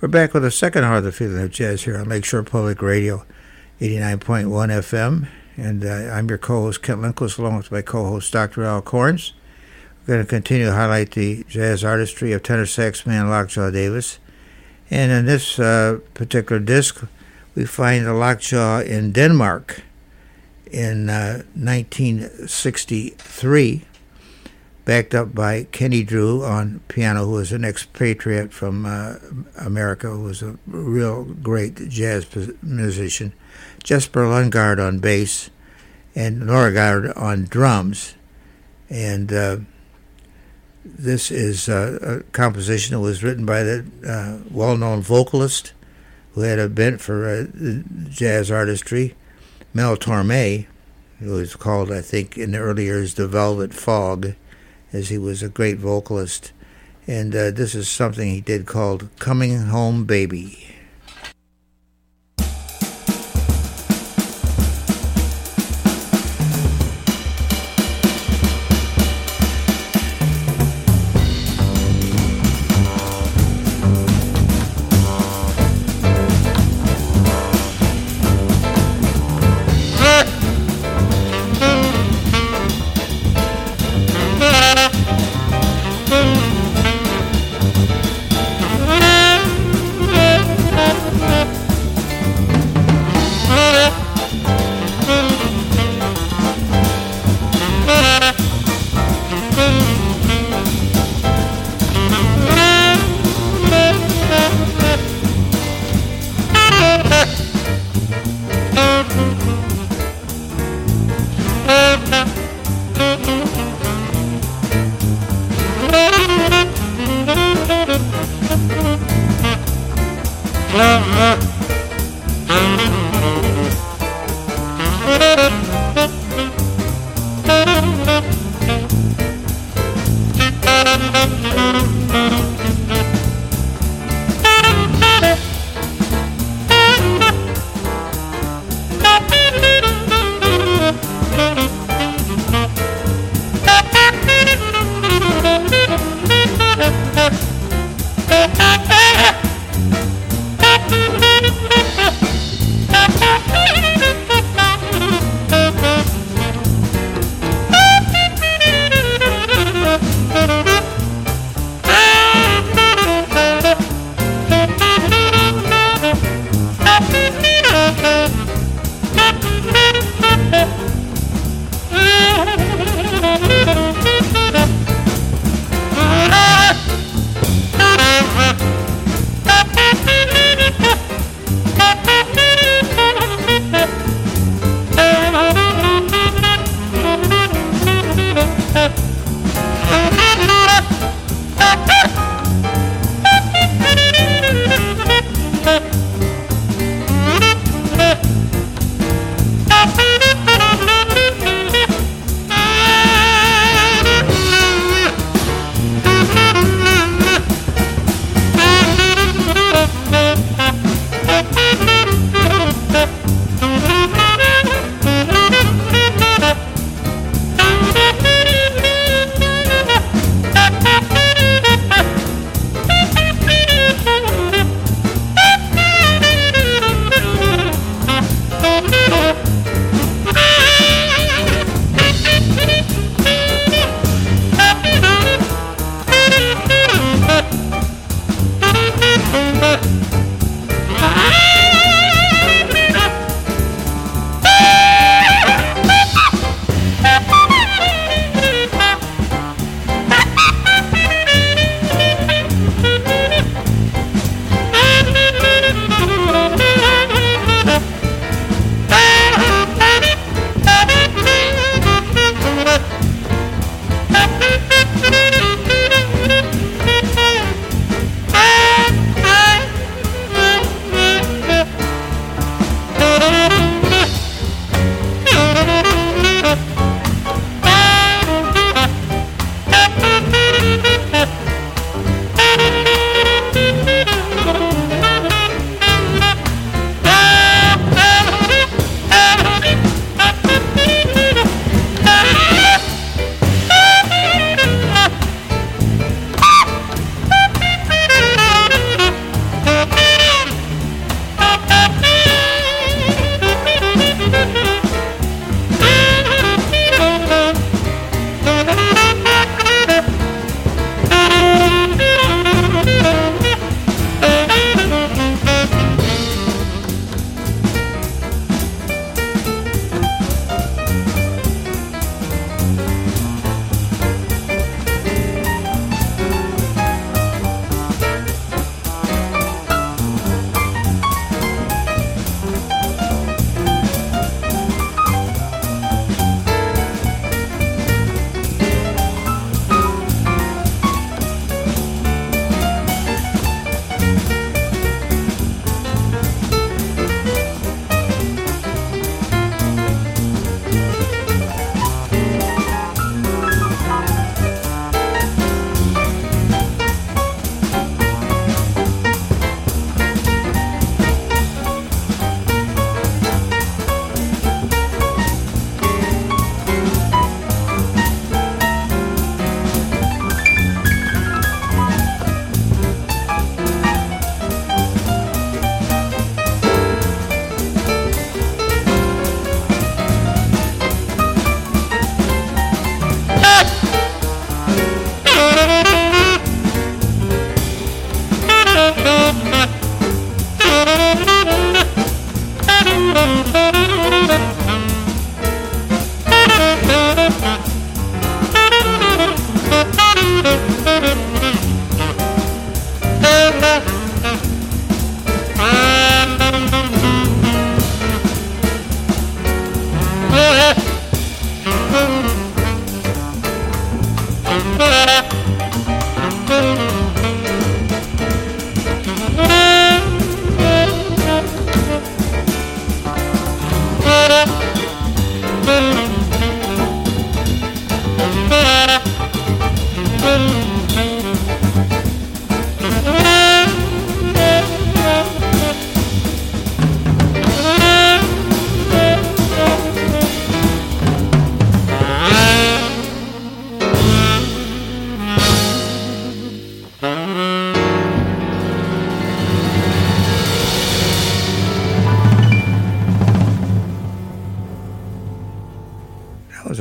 We're back with the second hour of the Feeling of Jazz here on Lakeshore Public Radio, 89.1 FM. And I'm your co-host, Kent Lindquist, along with my co-host, Dr. Al Corns. We're going to continue to highlight the jazz artistry of tenor sax man Lockjaw Davis. And in this particular disc, we find the Lockjaw in Denmark in 1963, backed up by Kenny Drew on piano, who was an expatriate from America, who was a real great jazz musician, Jesper Lundgaard on bass, and Norgard on drums. And this is a composition that was written by the well-known vocalist who had a bent for jazz artistry, Mel Torme, who was called, I think, in the early years, the Velvet Fog, as he was a great vocalist. And this is something he did called Coming Home Baby.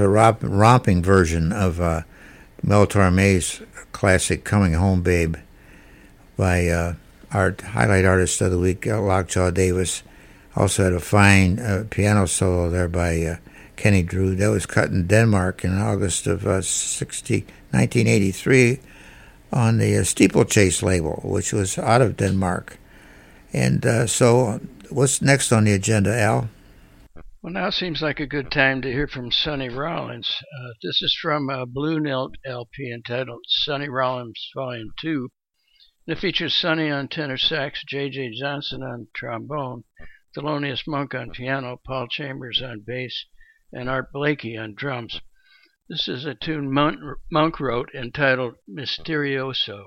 a romping version of Mel Torme's classic "Coming Home, Babe" by our highlight artist of the week, Lockjaw Davis. Also had a fine piano solo there by Kenny Drew. That was cut in Denmark in August of 1983 on the Steeplechase label, which was out of Denmark. And so what's next on the agenda, Al? Well, now seems like a good time to hear from Sonny Rollins. This is from a Blue Note LP entitled Sonny Rollins Volume 2. It features Sonny on tenor sax, J.J. Johnson on trombone, Thelonious Monk on piano, Paul Chambers on bass, and Art Blakey on drums. This is a tune Monk wrote entitled Misterioso.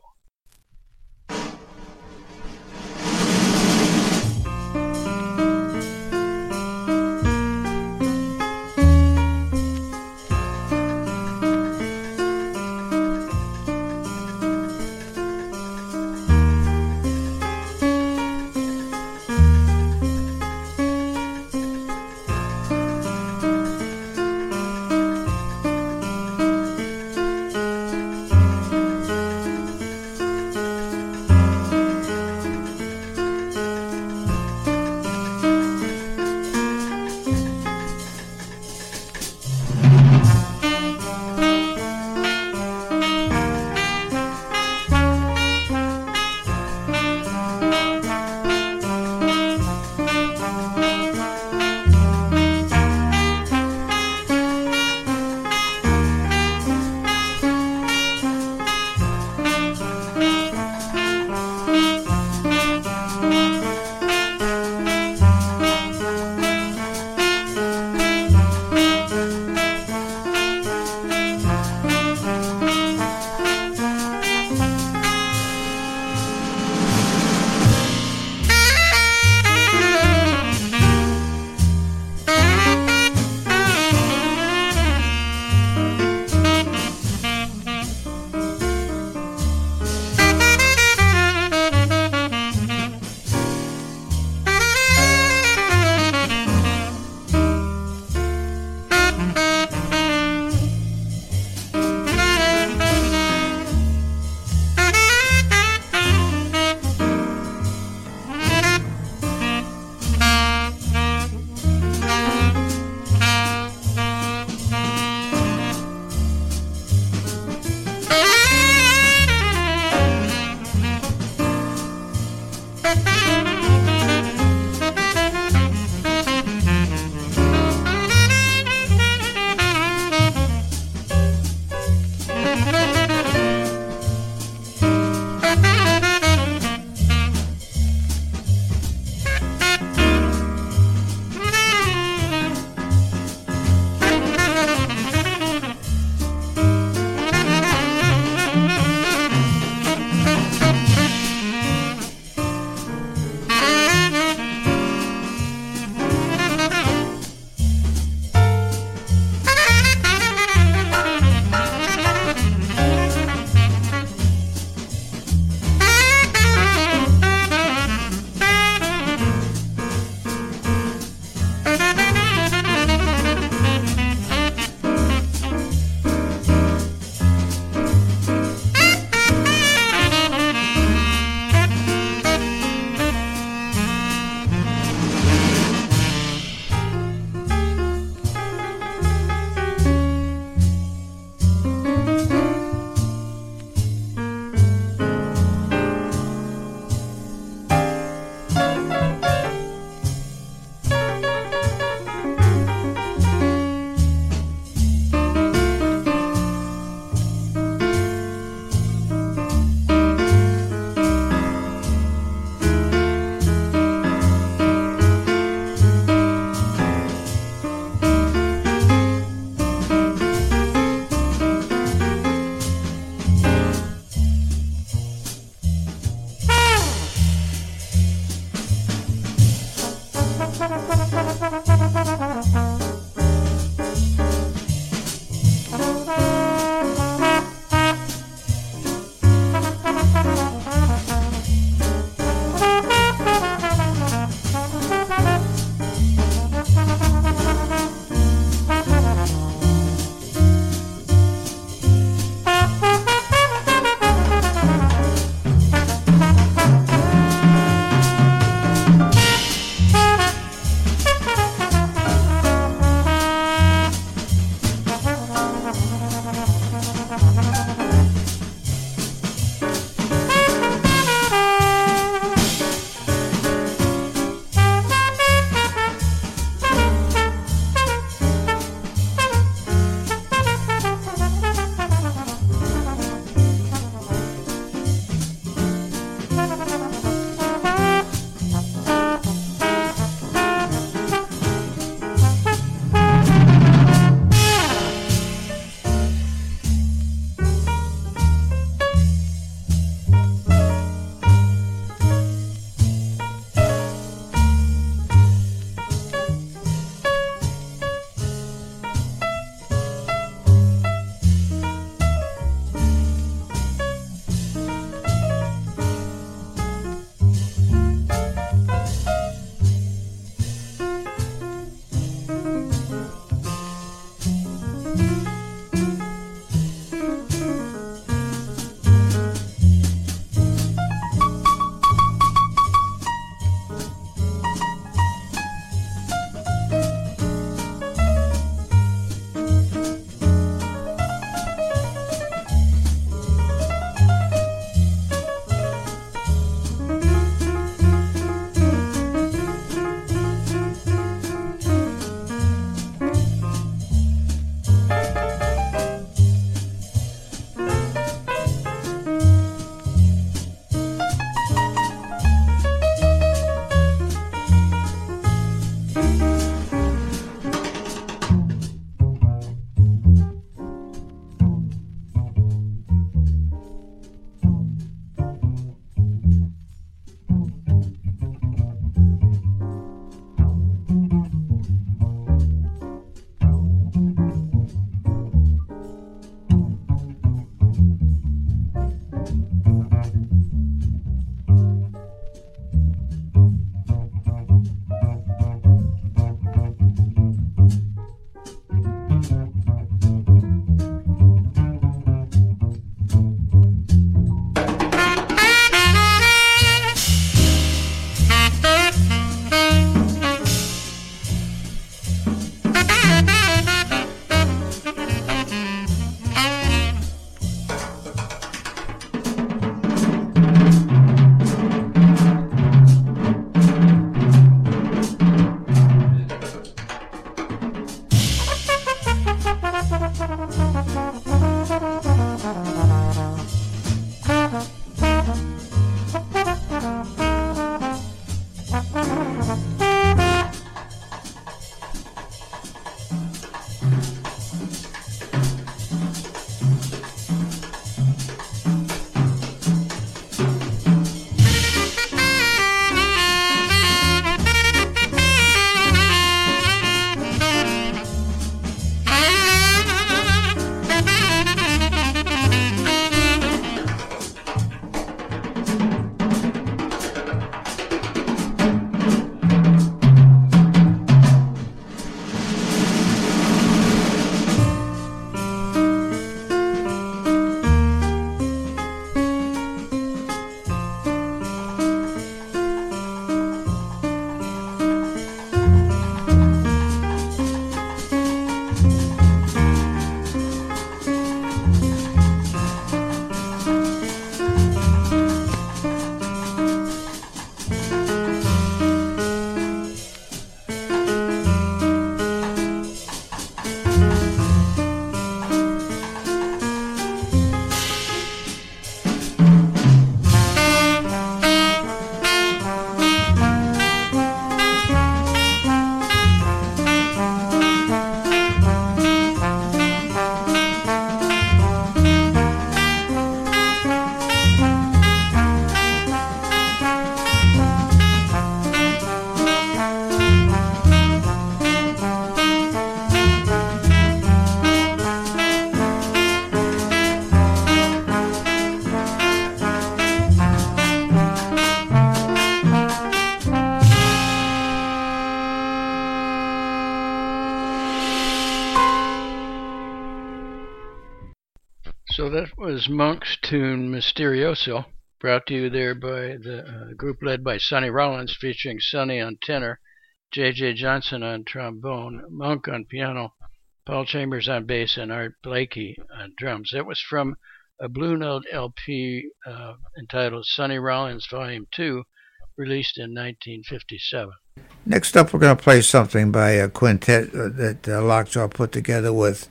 that was Monk's tune Mysterioso, brought to you there by the group led by Sonny Rollins, featuring Sonny on tenor, J.J. Johnson on trombone, Monk on piano, Paul Chambers on bass, and Art Blakey on drums. That was from a Blue Note LP entitled Sonny Rollins Volume 2, released in 1957. Next up, we're going to play something by a quintet that Lockjaw put together with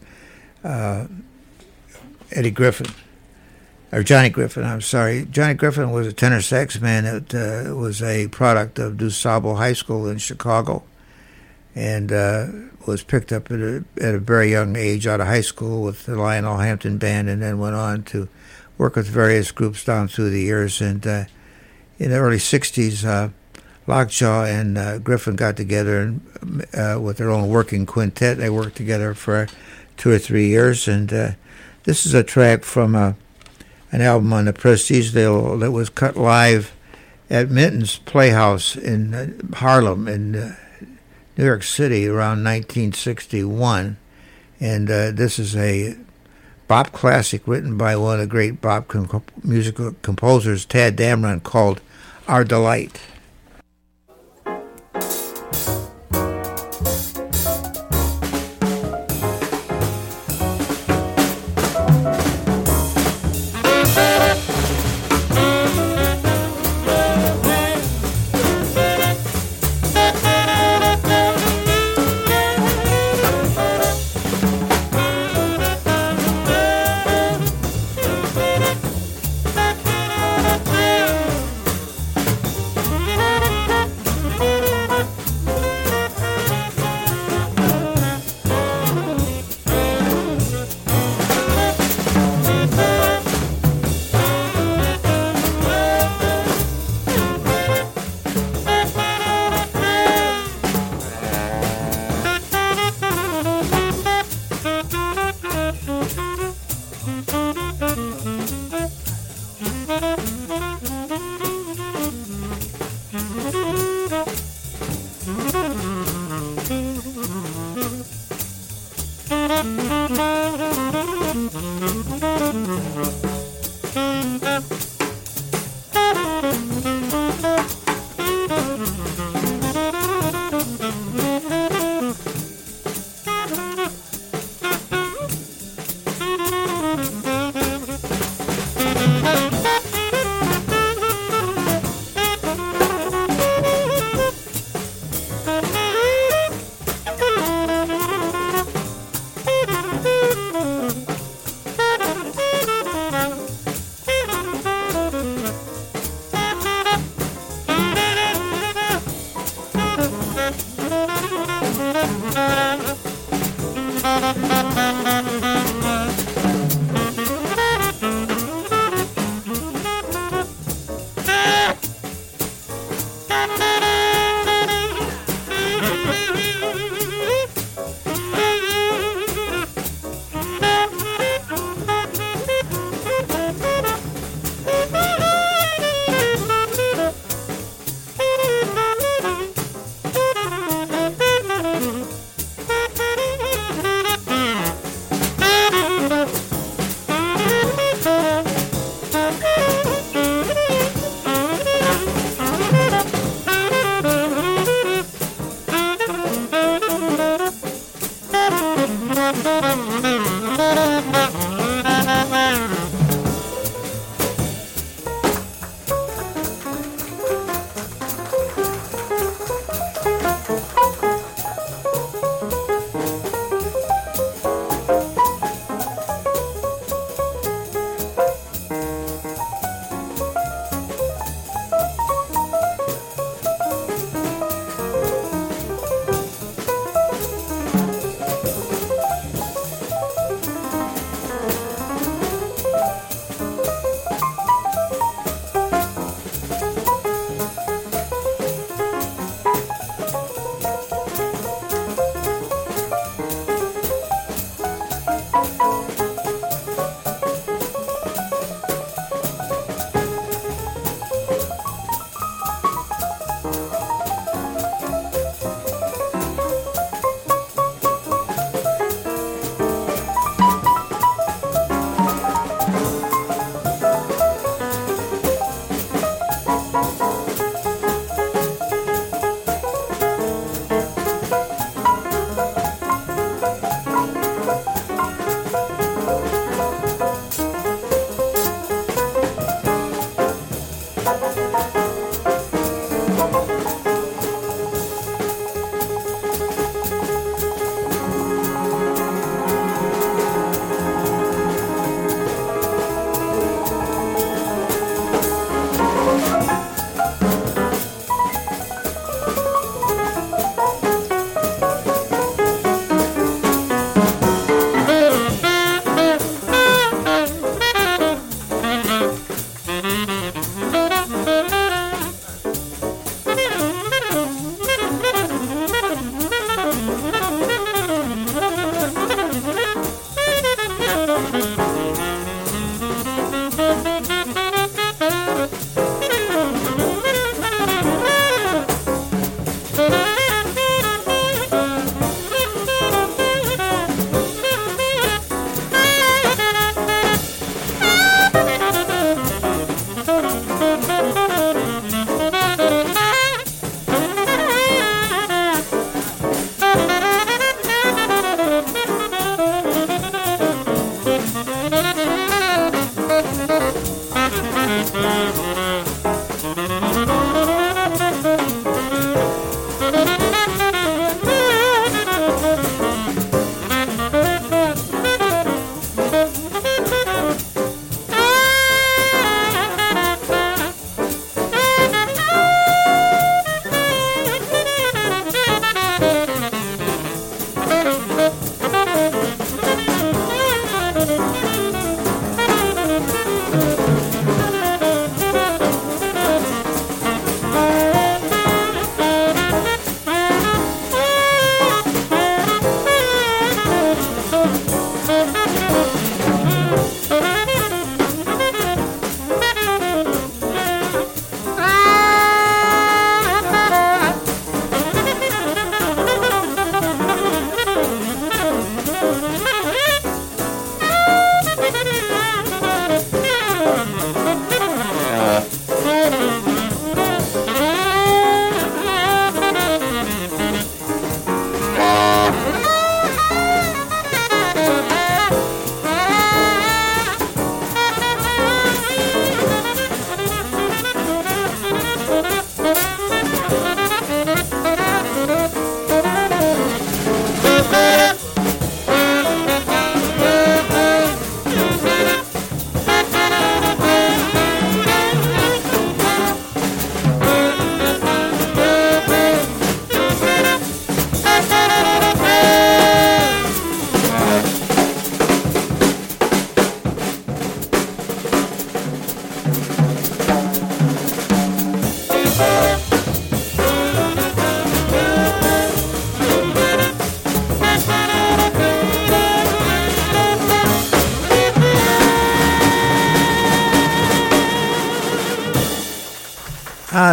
Johnny Griffin. I'm sorry. Johnny Griffin was a tenor sax man that was a product of DuSable High School in Chicago, and was picked up at a very young age out of high school with the Lionel Hampton Band, and then went on to work with various groups down through the years. And in the early 60s, Lockjaw and Griffin got together and, with their own working quintet. They worked together for 2 or 3 years, and this is a track from an album on the Prestige label that was cut live at Minton's Playhouse in Harlem in New York City around 1961. And this is a bop classic written by one of the great bop musical composers, Tad Dameron, called Our Delight.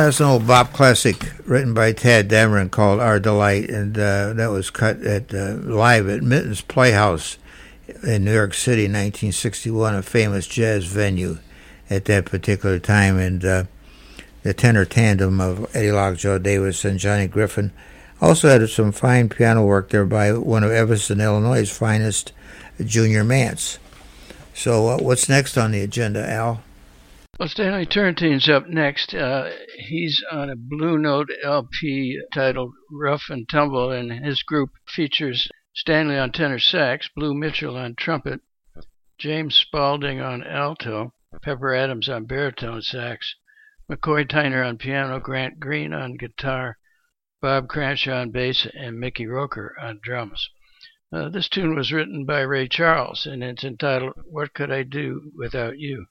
That's an old bop classic written by Tad Dameron called Our Delight, and that was cut at live at Minton's Playhouse in New York City in 1961, a famous jazz venue at that particular time. And the tenor tandem of Eddie Lockjaw Davis and Johnny Griffin also had some fine piano work there by one of Evanston, Illinois' finest, Junior Mance. So what's next on the agenda, Al? Well, Stanley Turrentine's up next. He's on a Blue Note LP titled Rough and Tumble, and his group features Stanley on tenor sax, Blue Mitchell on trumpet, James Spaulding on alto, Pepper Adams on baritone sax, McCoy Tyner on piano, Grant Green on guitar, Bob Cranshaw on bass, and Mickey Roker on drums. This tune was written by Ray Charles, and it's entitled What Could I Do Without You?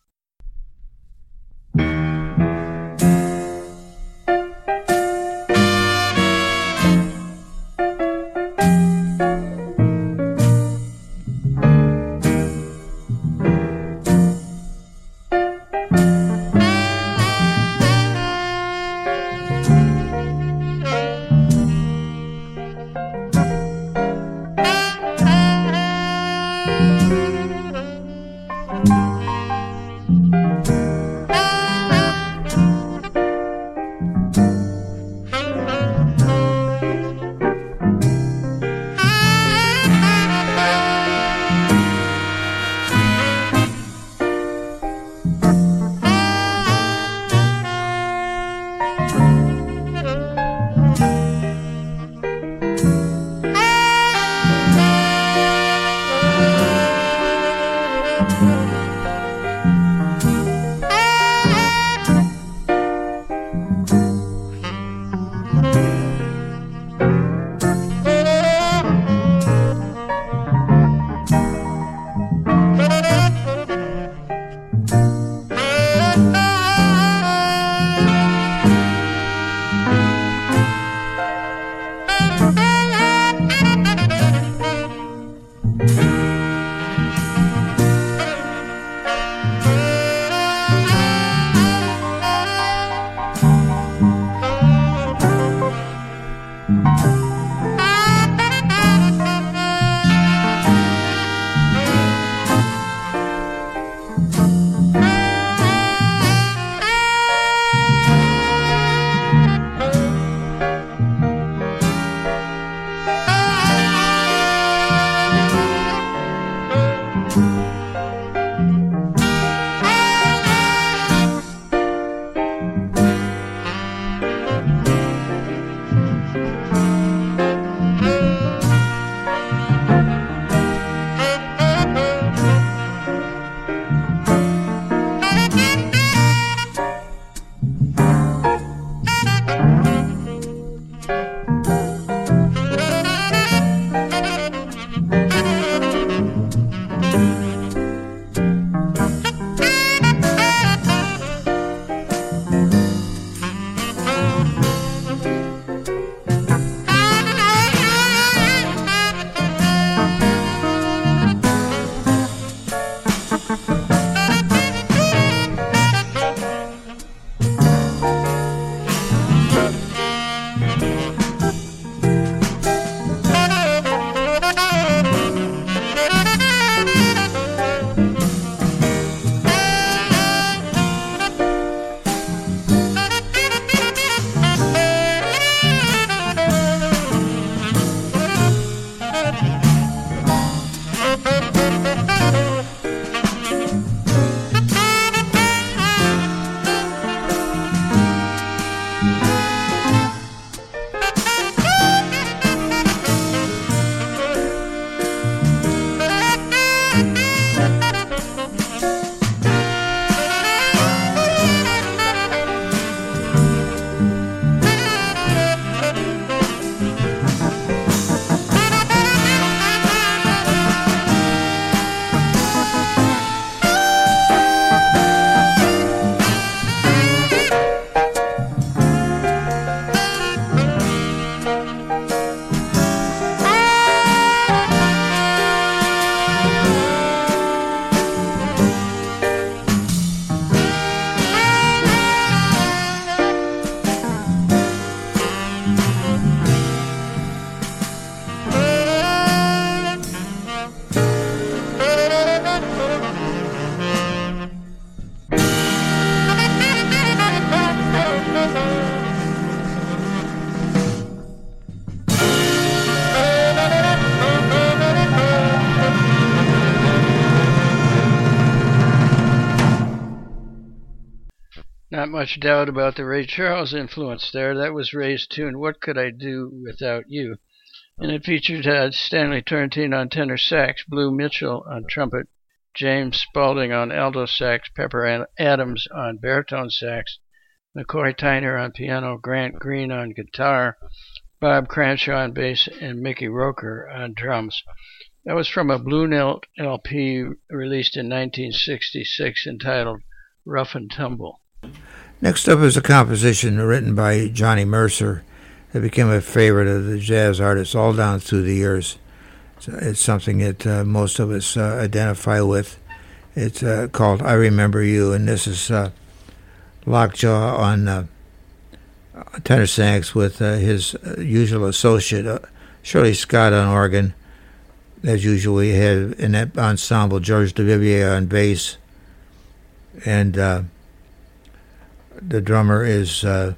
not much doubt about the Ray Charles influence there. That was Ray's tune, What Could I Do Without You? And it featured Stanley Turrentine on tenor sax, Blue Mitchell on trumpet, James Spaulding on alto sax, Pepper Adams on baritone sax, McCoy Tyner on piano, Grant Green on guitar, Bob Cranshaw on bass, and Mickey Roker on drums. That was from a Blue Note LP released in 1966 entitled Rough and Tumble. Next up is a composition written by Johnny Mercer that became a favorite of the jazz artists all down through the years. It's something that most of us identify with. It's called I Remember You, and this is Lockjaw on tenor sax with his usual associate, Shirley Scott on organ. As usual, we had in that ensemble George Duvivier on bass, and the drummer is Arthur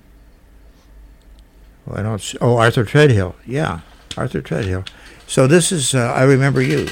Treadhill. Yeah, Arthur Treadhill. So this is I Remember You.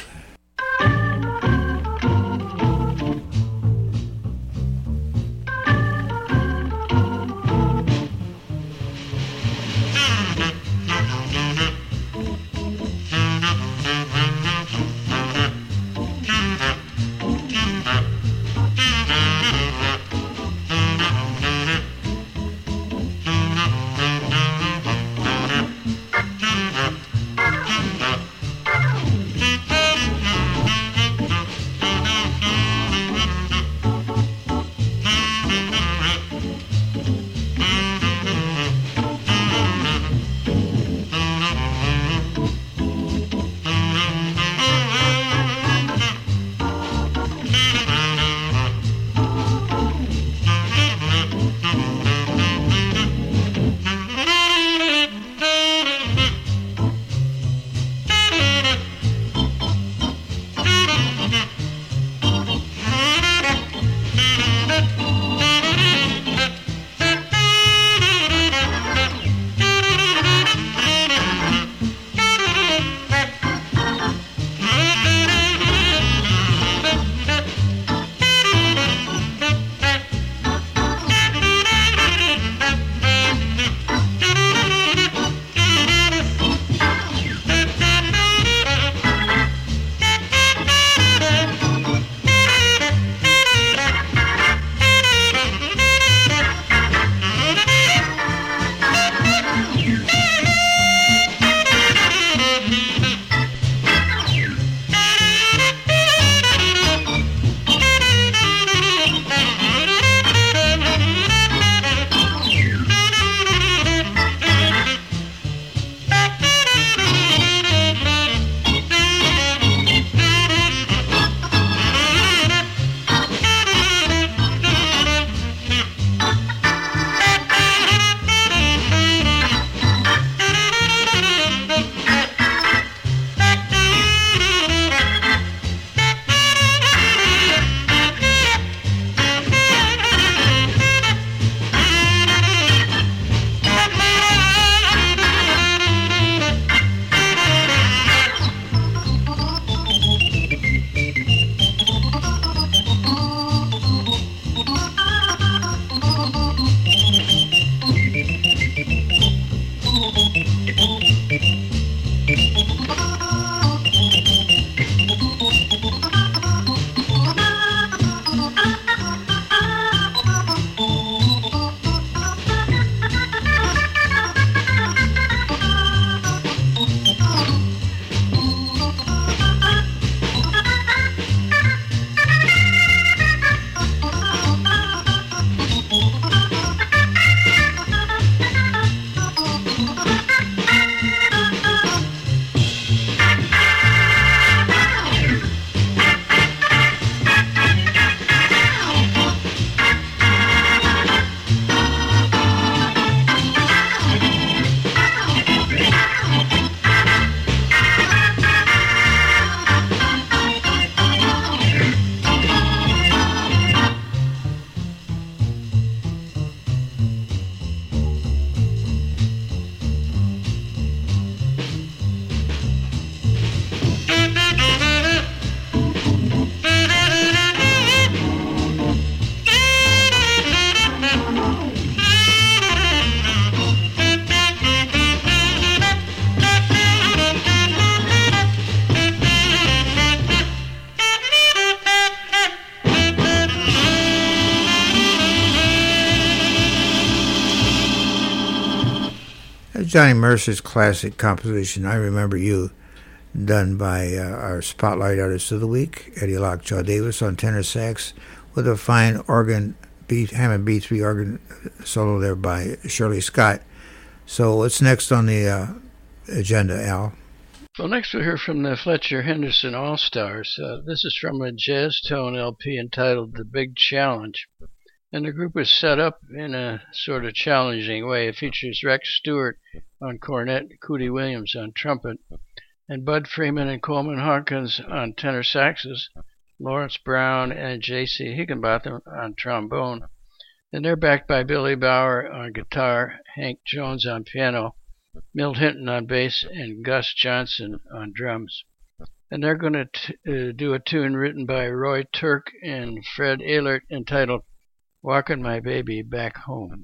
Johnny Mercer's classic composition, I Remember You, done by our Spotlight Artist of the Week, Eddie Lockjaw Davis on tenor sax, with a fine organ, Hammond B3 organ solo there by Shirley Scott. So what's next on the agenda, Al? Well, next we'll hear from the Fletcher Henderson All-Stars. This is from a Jazz Tone LP entitled The Big Challenge. And the group is set up in a sort of challenging way. It features Rex Stewart on cornet, Cootie Williams on trumpet, and Bud Freeman and Coleman Hawkins on tenor saxes, Lawrence Brown and J.C. Higginbotham on trombone. And they're backed by Billy Bauer on guitar, Hank Jones on piano, Milt Hinton on bass, and Gus Johnson on drums. And they're going to do a tune written by Roy Turk and Fred Ehlert entitled Walking My Baby Back Home.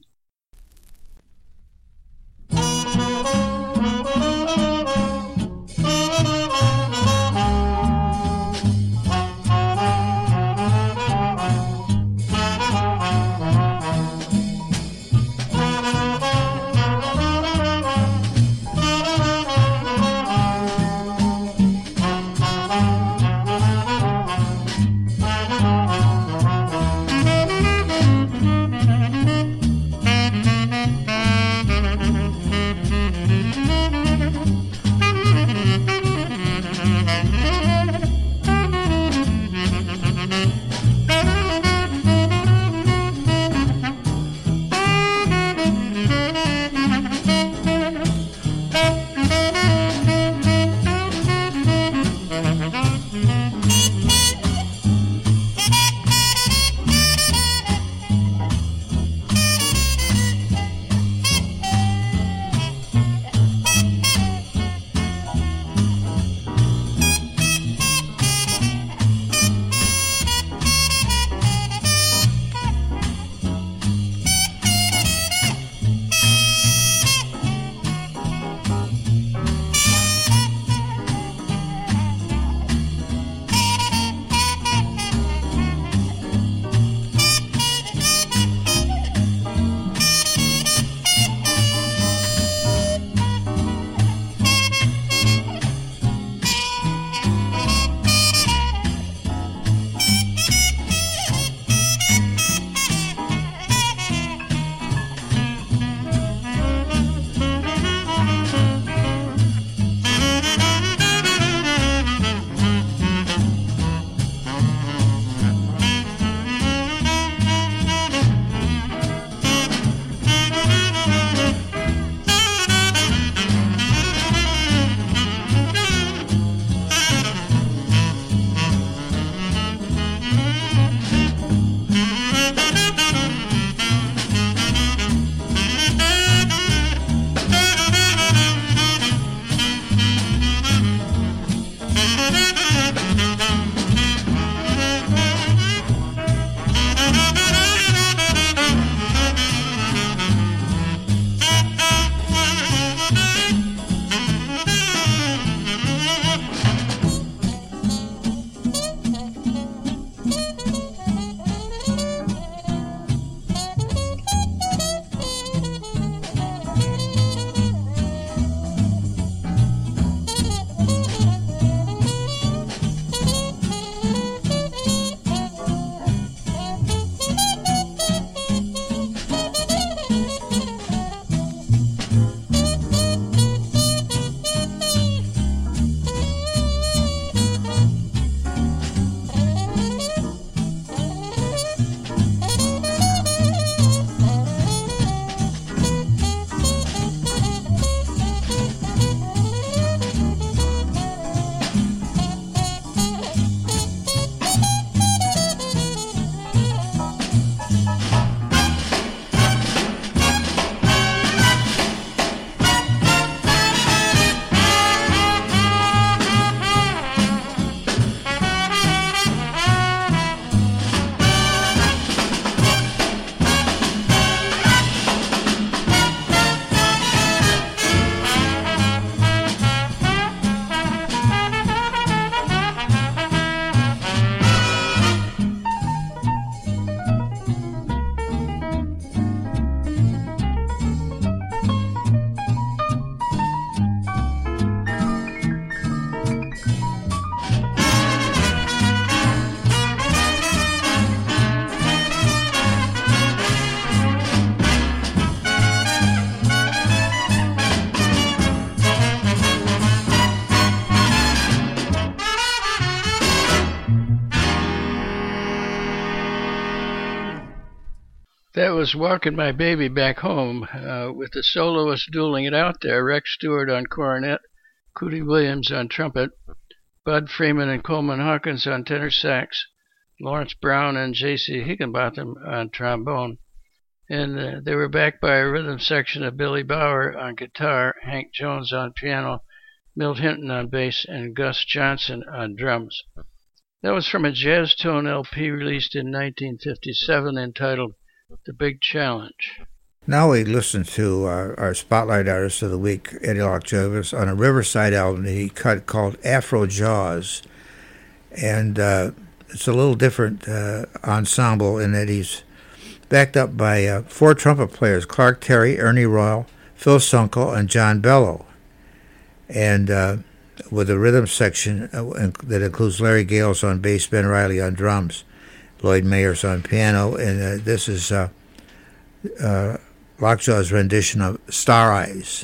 was Walking My Baby Back Home with the soloists dueling it out there, Rex Stewart on cornet, Cootie Williams on trumpet, Bud Freeman and Coleman Hawkins on tenor sax, Lawrence Brown and J.C. Higginbotham on trombone. And they were backed by a rhythm section of Billy Bauer on guitar, Hank Jones on piano, Milt Hinton on bass, and Gus Johnson on drums. That was from a Jazz Tone LP released in 1957 entitled The Big Challenge. Now we listen to our Spotlight Artist of the Week, Eddie Locke Jarvis, on a Riverside album that he cut called Afro Jaws. And it's a little different ensemble in that he's backed up by 4 trumpet players, Clark Terry, Ernie Royal, Phil Sunkel, and John Bello. And with a rhythm section that includes Larry Gales on bass, Ben Riley on drums, Lloyd Mayers on piano, and this is Lockjaw's rendition of Star Eyes.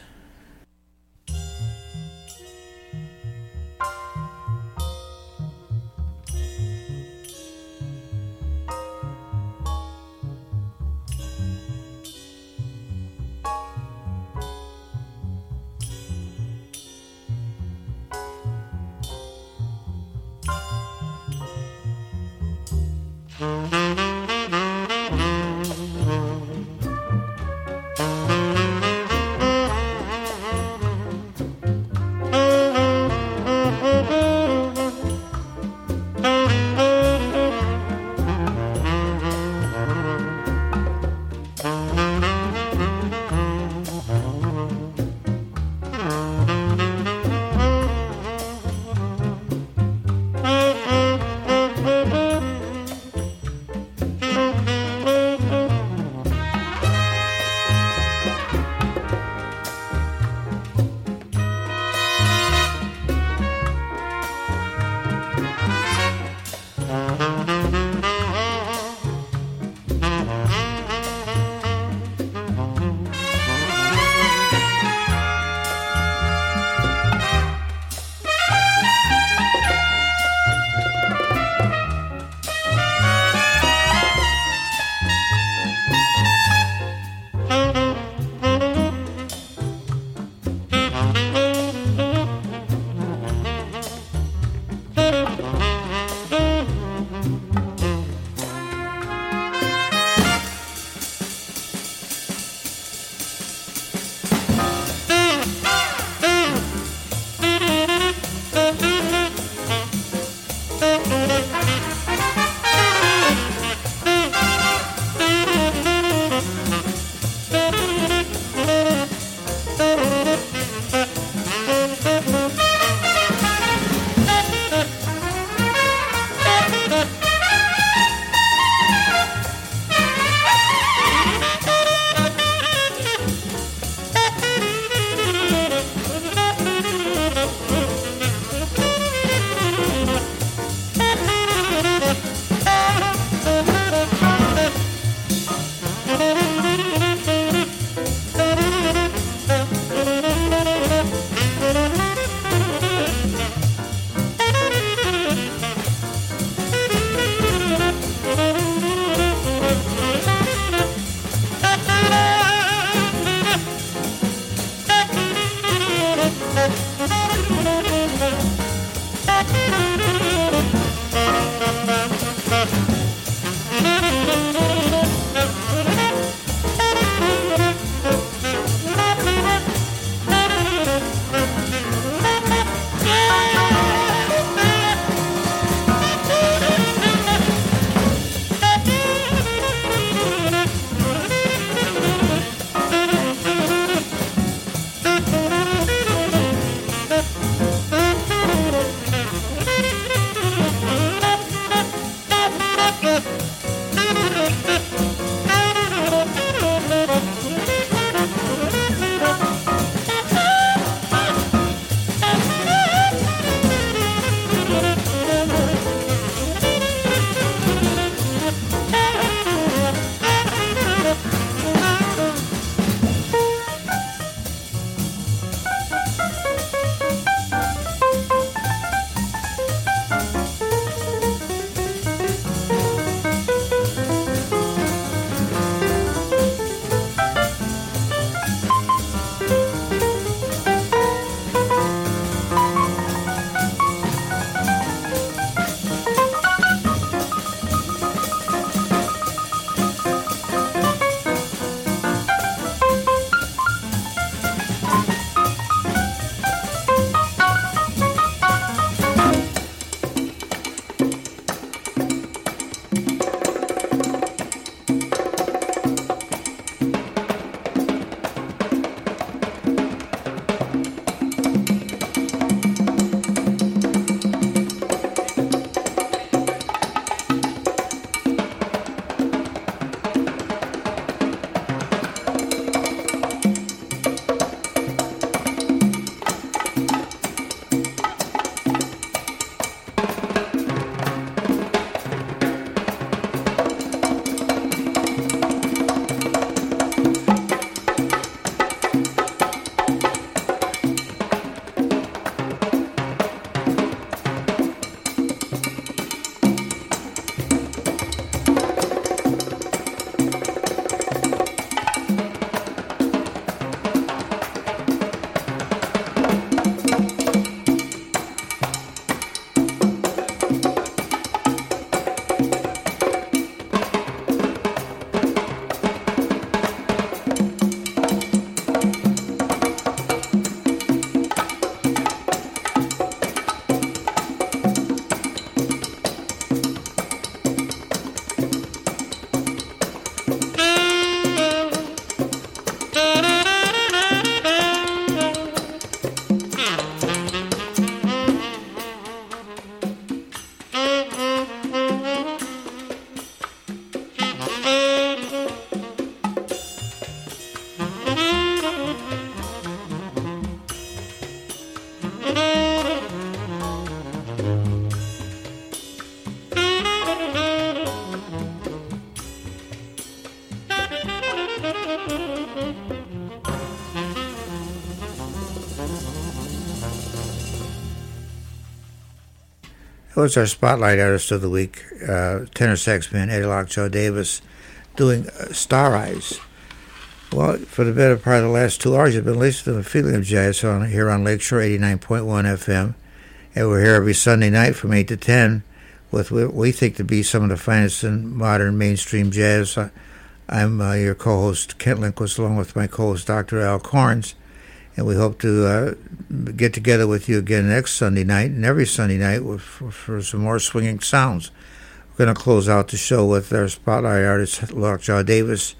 It was our Spotlight Artist of the Week, tenor saxman Eddie Lockjaw Davis, doing Star Eyes. Well, for the better part of the last 2 hours, you've been listening to The Feeling of Jazz here on Lakeshore 89.1 FM. And we're here every Sunday night from 8 to 10 with what we think to be some of the finest in modern mainstream jazz. I'm your co-host, Kent Lindquist, along with my co-host, Dr. Al Corns. And we hope to get together with you again next Sunday night and every Sunday night for some more swinging sounds. We're going to close out the show with our Spotlight Artist, Lockjaw Davis,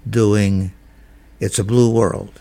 doing It's a Blue World.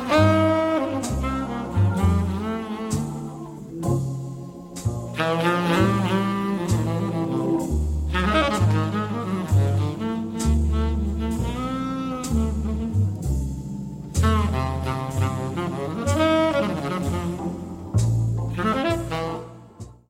Thank you.